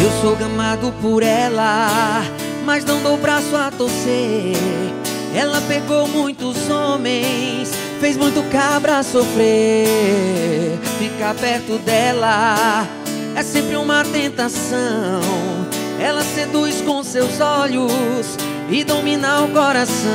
Eu sou gamado por ela, mas não dou braço a torcer. Ela pegou muitos homens, fez muito cabra sofrer. Ficar perto dela é sempre uma tentação. Ela seduz com seus olhos e domina o coração.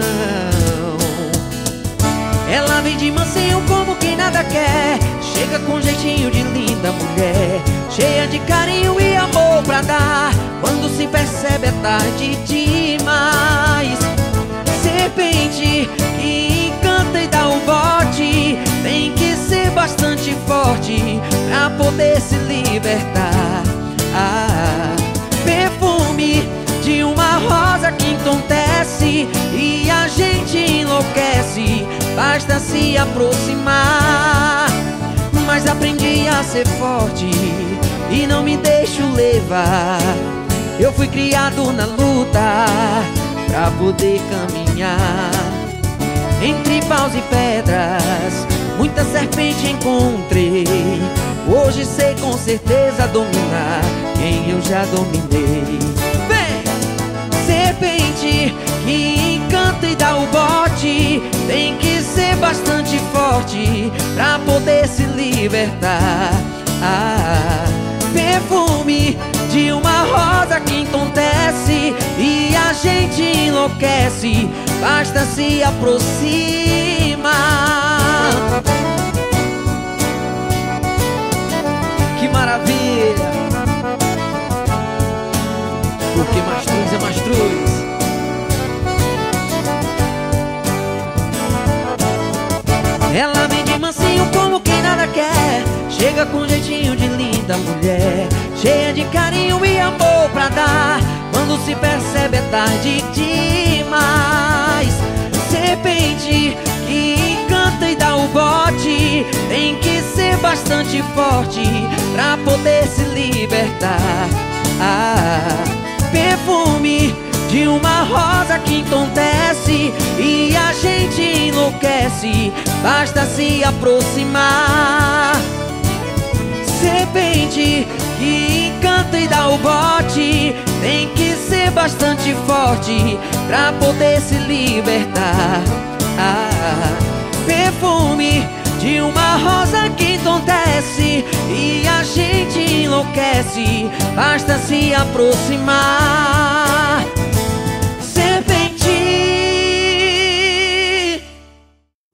Ela vem de mansinho como quem nada quer, chega com jeitinho de linda mulher, cheia de carinho e amor pra dar. Quando se percebe é tarde demais. Serpente que encanta e dá um bote, tem que ser bastante forte pra poder se libertar. Perfume de uma rosa que entontece e a gente enlouquece, basta se aproximar. Mas aprendi a ser forte e não me deixo levar. Eu fui criado na luta pra poder caminhar. Entre paus e pedras, muita serpente encontrei. Hoje sei com certeza dominar quem eu já dominei. Vem! Serpente que encanta e dá o bote, tem que ser bastante forte pra poder se libertar. Perfume de uma rosa que entontece e a gente enlouquece, basta se aproximar. Que maravilha! Porque Mastruz é Mastruz. Ela vem de mansinho como quem nada quer, chega com jeitinho de linda mulher, cheia de carinho e amor pra dar. Quando se percebe é tarde demais. Serpente que encanta e dá o bote, tem que ser bastante forte pra poder se libertar. Perfume de uma rosa que entontece e a gente enlouquece, basta se aproximar. Serpente que encanta e dá o bote, tem que ser bastante forte pra poder se libertar. Perfume de uma rosa que entontece e a gente enlouquece, basta se aproximar.